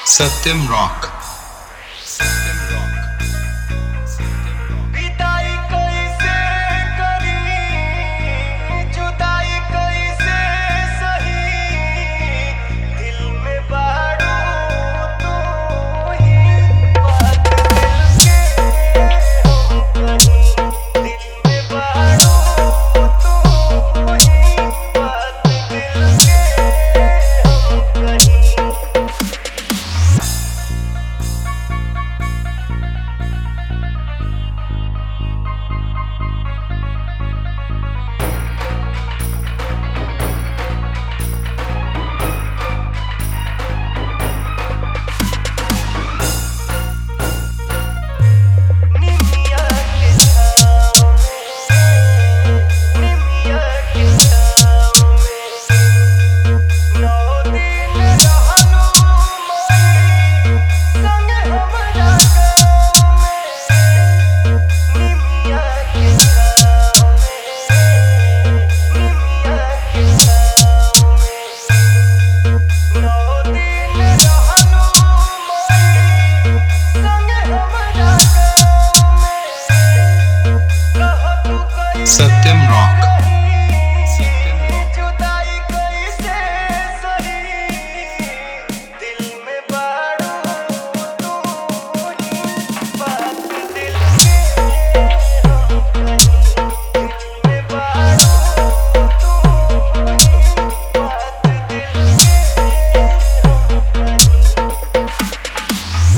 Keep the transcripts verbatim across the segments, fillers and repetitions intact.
Satyam Rock. विदाई कैसे करी जुदाई कैसे सही दिल में बाड़ू तू ही बात दिल के हम कहीं दिल में बाड़ू तू ही बात दिल के हम कहीं निमिया के छाँव में निमिया के छाँव में नौ दिन रहलू मोरी संगे हमरा गाँव में निमिया के छाँव में निमिया के छाँव में नौ दिन रहलू मोरी संगे हमरा गाँव में कह तू कैसे Satyam Rock. जुदाई कैसे सही दिल में बाड़ू तू ही बात दिल के हम कहीं दिल में बाड़ू तू ही बात दिल के हम कहीं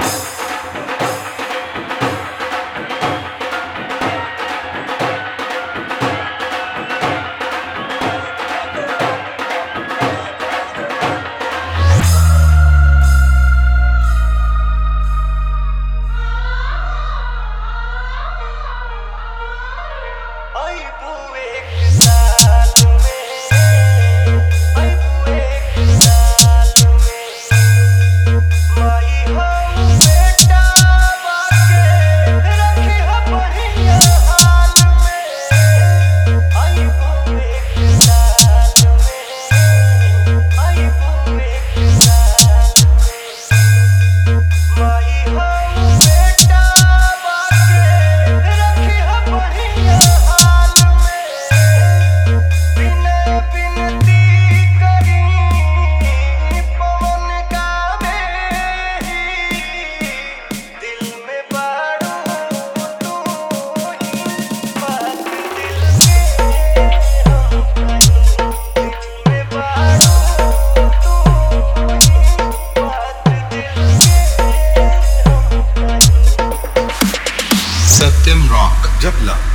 अइबू एक साल में अइबू एक साल में माई हम बेटा बाके रखी ह बढ़िया हाल में अइबू एक साल में अइबू एक साल में माई हम बेटा बाके रखी ह बढ़िया हाल में बिना बिनती करी पवन गावे ही दिल में बाड़ू तू ही बात दिल के हम कहीं दिल में बाड़ू तू ही बात दिल के हम कहीं Satyam Rock. जपला